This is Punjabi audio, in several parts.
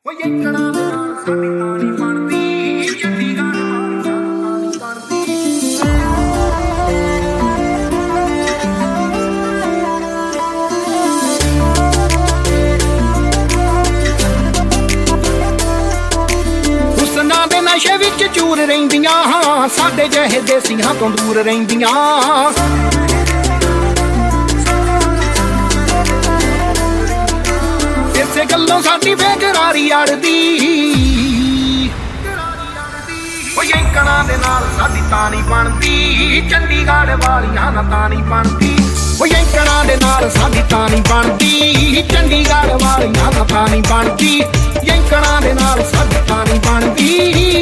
ਨਸ਼ੇ ਵਿੱਚ ਚੂਰ ਰਹਿੰਦੀਆਂ ਸਾਡੇ ਜਿਹੇ ਦੇਸੀਆਂ ਤੋਂ ਦੂਰ ਰਹਿੰਦੀਆਂ ਇਸੇ ਗੱਲੋਂ ਸਾਡੀ ਬੇਕਰਾਰੀ ਅੜਦੀ ਉਹ ਯੈਂਕੜਾਂ ਦੇ ਨਾਲ ਸਾਡੀ ਤਾਂ ਨਹੀਂ ਬਣਦੀ ਚੰਡੀਗੜ੍ਹ ਵਾਲੀਆਂ ਨਾਲ ਤਾਂ ਨਹੀਂ ਬਣਦੀ ਉਹ ਯੈਂਕੜਾਂ ਦੇ ਨਾਲ ਸਾਡੀ ਤਾਂ ਨਹੀਂ ਬਣਦੀ ਚੰਡੀਗੜ੍ਹ ਵਾਲੀਆਂ ਨਾਲ ਤਾਂ ਨਹੀਂ ਬਣਦੀ ਯੈਂਕੜਾਂ ਦੇ ਨਾਲ ਸਾਡੀ ਤਾਂ ਨਹੀਂ ਬਣਦੀ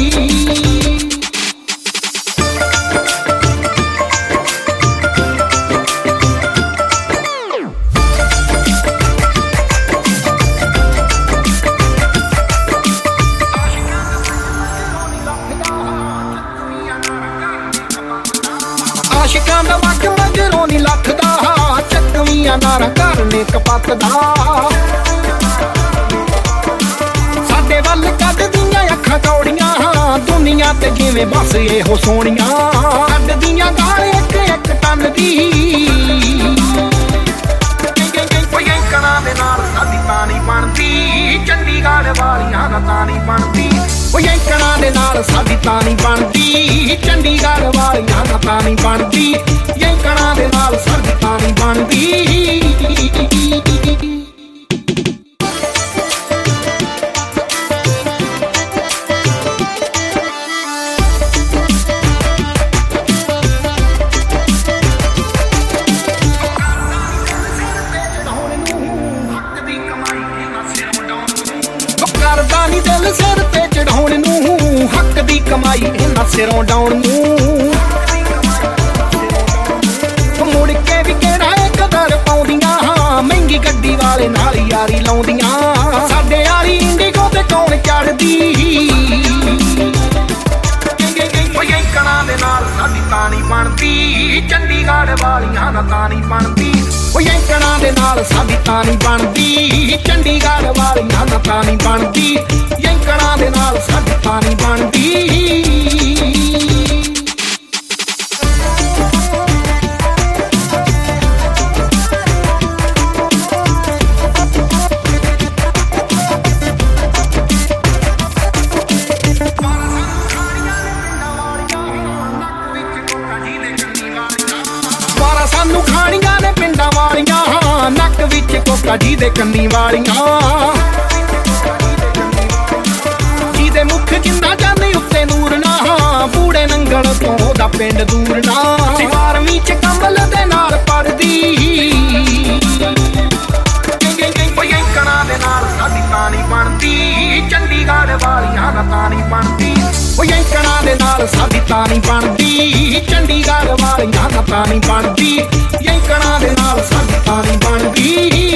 ਆਸ਼ਿਕਾਂ ਦਾ ਵਕ ਮਗਰੋਂ ਨੀ ਲੱਥਦਾ ਚੱਕਵੀਆਂ ਨਾਰਾਂ ਘਰ ਨੇ ਕਪੱਤਦਾ ਸਾਡੇ ਵੱਲ ਕੱਢਦੀਆਂ ਅੱਖਾਂ ਕੌੜੀਆਂ ਦੁਨੀਆ ਤੇ ਜਿਵੇਂ ਬਸ ਇਹੋ ਸੋਹਣੀਆਂ ਕੱਢਦੀਆਂ ਗਾਲ ਇੱਕ ਇੱਕ ਟਨ ਦੀ ਯੈਂਕੜਾਂ ਦੇ ਨਾਲ ਸਾਡੀ ਤਾਂ ਨਹੀਂ ਬਣਦੀ ਚੰਡੀਗੜ੍ਹ ਵਾਲੀਆਂ ਨਾਲ ਤਾਂ ਨਹੀਂ ਬਣਦੀ ਉਹ ਯੈਂਕੜਾਂ ਦੇ ਨਾਲ ਸਾਡੀ ਤਾਂ ਨਹੀਂ ਬਣਦੀ ਚੰਡੀਗੜ੍ਹ ਵਾਲੀਆਂ ਨਾਲ ਤਾਂ ਨਹੀਂ ਬਣਦੀ ਯੈਂਕੜਾਂ ਦੇ ਨਾਲ ਸਾਡੀ ਤਾਂ ਨਹੀਂ ਬਣਦੀ ਕਰਦਾ ਨੀ ਦਿਲ ਸਿਰ ਤੇ ਚੜਾਉਣ ਨੂੰ ਹੱਕ ਦੀ ਕਮਾਈ ਇਹਨਾਂ ਸਿਰੋਂ ਡਾਉਣ ਨੂੰ ਮੁੜ ਕੇ ਵੀ ਕਿਹੜਾ ਕਦਰ ਪਾਉਂਦੀਆਂ ਮਹਿੰਗੀ ਗੱਡੀ ਵਾਲੇ ਨਾਲ ਯਾਰੀ ਲਾਉਂਦੀਆਂ ਸਾਡੇ ਵਾਲੀ ਇੰਡੀਗੋ ਤੇ ਕੌਣ ਚੜਦੀ ਯੈਂਕੜਾਂ ਦੇ ਨਾਲ ਸਾਡੀ ਤਾਂ ਨਹੀਂ ਬਣਦੀ ਚੰਡੀਗੜ੍ਹ ਵਾਲੀਆਂ ਨਾਲ ਤਾਂ ਨਹੀਂ ਬਣਦੀ ਉਹ ਯੈਂਕੜਾਂ ਦੇ ਨਾਲ ਸਾਡੀ ਤਾਂ ਨਹੀਂ ਬਣਦੀ ਚੰਡੀਗੜ੍ਹ ਵਾਲੀਆਂ ਨਾਲ ਤਾਂ ਨਹੀਂ ਬਣਦੀ ਯੈਂਕੜਾਂ ਦੇ ਨਾਲ ਸਾਡੀ ਤਾਂ ਨਹੀਂ ਬਣਦੀ ਸਾਨੂੰ ਖਾਣੀਆਂ ਨੇ ਪਿੰਡਾਂ ਵਾਲੀਆਂ ਨੱਕ ਵਿੱਚ ਕੋਕਾ ਜੀ ਦੇ ਕੰਨੀ ਵਾਲੀਆਂ ਜਿਹਦੇ ਮੁਖ ਜਿੰਨਾ ਜਾਂਦੇ ਉੱਤੇ ਨੂਰ ਨਾ ਬੂੜੇ ਨੰਗਲ ਤੋਂ ਉਹਦਾ ਪਿੰਡ ਦੂਰ ਨਾ 12ਵੀਂ ਚ ਕੰਬਲ ਦੇ ਨਾਲ ਪੜਦੀ ਯੈਂਕੜਾਂ ਦੇ ਨਾਲ ਸਾਡੀ ਤਾਂ ਨਹੀਂ ਬਣਦੀ ਚੰਡੀਗੜ੍ਹ ਵਾਲੀਆਂ ਨਾਲ ਤਾਂ ਨਹੀਂ ਬਣਦੀ ਉਹ ਯੈਂਕੜਾਂ ਦੇ ਨਾਲ ਸਾਡੀ ਤਾਂ ਨਹੀਂ ਬਣਦੀ ਚੰਡੀਗੜ੍ਹ ਵਾਲੀਆਂ ਨਾਲ ਤਾਂ ਨਹੀਂ ਬਣਦੀ ਯੈਂਕੜਾਂ ਦੇ ਨਾਲ ਸਾਡੀ ਤਾਂ ਨਹੀਂ ਬਣਦੀ